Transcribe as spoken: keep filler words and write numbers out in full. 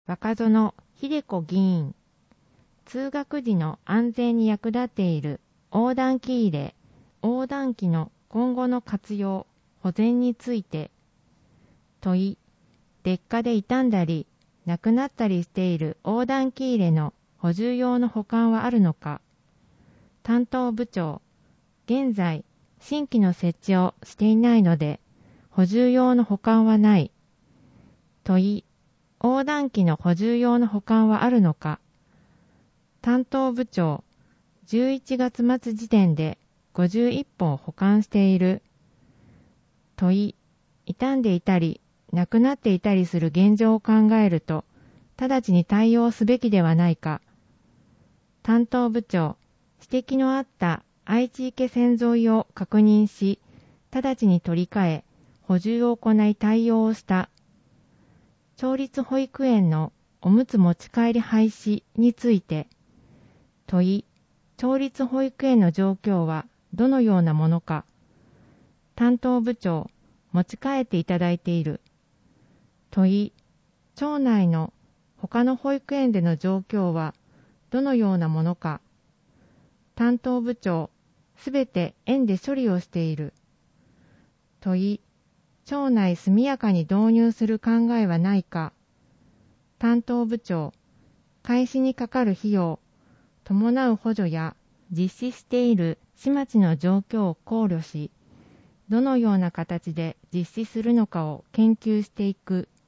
若園秀子議員、通学時の安全に役立っている横断機入れ、横断機の今後の活用、保全について。問い、劣化で傷んだり、なくなったりしている横断機入れの補充用の保管はあるのか。担当部長、現在、新規の設置をしていないので、補充用の保管はない。問い、横断機の補充用の保管はあるのか。担当部長、じゅういちがつ末時点でごじゅういっぽん保管している。問い、傷んでいたり、なくなっていたりする現状を考えると、直ちに対応すべきではないか。担当部長、指摘のあった愛知池線沿いを確認し、直ちに取り替え、補充を行い対応をした。町立保育園のおむつ持ち帰り廃止について。問い、町立保育園の状況はどのようなものか。担当部長、持ち帰っていただいている。問い、町内の他の保育園での状況はどのようなものか。担当部長、すべて園で処理をしている。問い、町内速やかに導入する考えはないか。担当部長、開始にかかる費用、伴う補助や実施している市町の状況を考慮し、どのような形で実施するのかを研究していく。